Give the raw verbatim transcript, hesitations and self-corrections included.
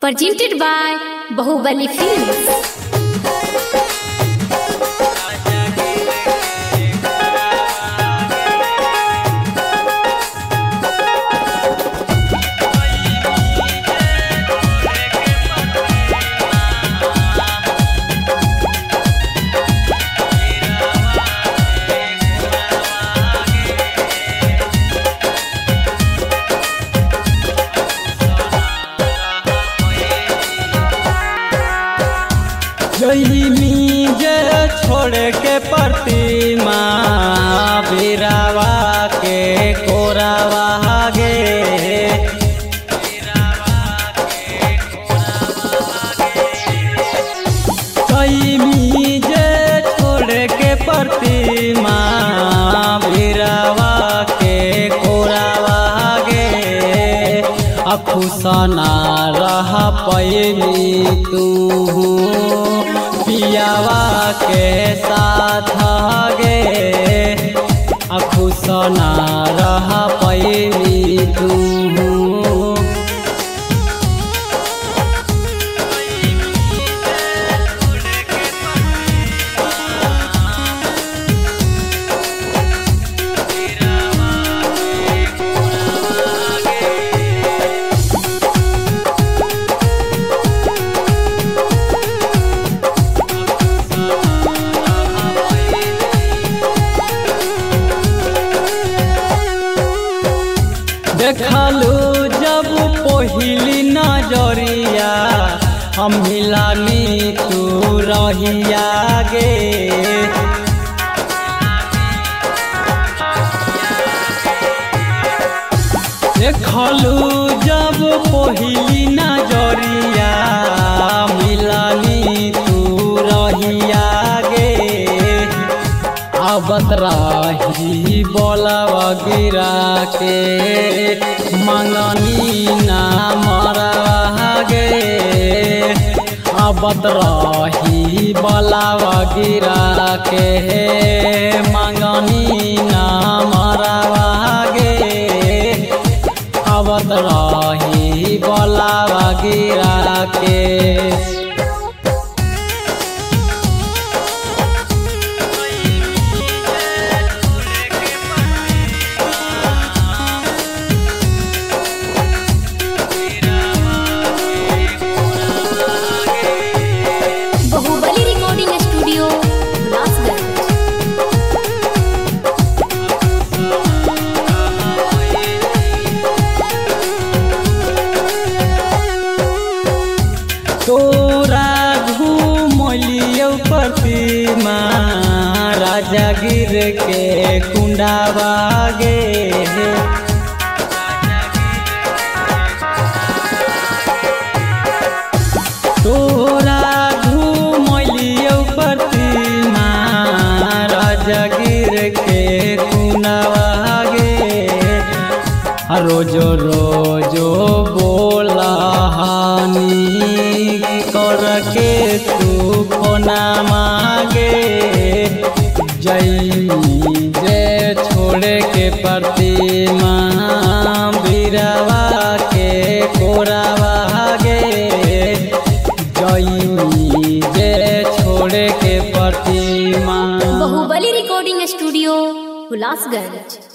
Presented by Bahubali Films. जही जे छोड़ के प्रतिमा बिरावा के कोरावा गे जही जे छोड़ के प्रतिमा बिरावा के कोरावा गे अखुसना रह पैनी तू पियावा के साथ गे अखुसना रह पैनी तू देखलू जब पहिली नजरिया हम मिलानी तू रहिया गे देखलू जब पहिली नजरिया मिलानी तू रहिया गे आवत रही बोलावा गिरा के मंगनी ना मरवा गे आवत रही बोलावा गिरा के मंगनी ना मरवा गे आवत रही बोलावा गिरा के Bahubali Recording Studio, Ulasganj. तोरा घूमलियो प्रतिमा राजा गिर के कुंडावा गे तोरा घूमलियो प्रतिमा राजा गिर के कुंडावा गे रोजो रोजो बोला हानी करके तू कोना मांगे जई जे छोड़ के प्रतिमा बिरवा के कोरावा गे जई जे छोड़ के प्रतिमा Bahubali Recording Studio, Ulasganj.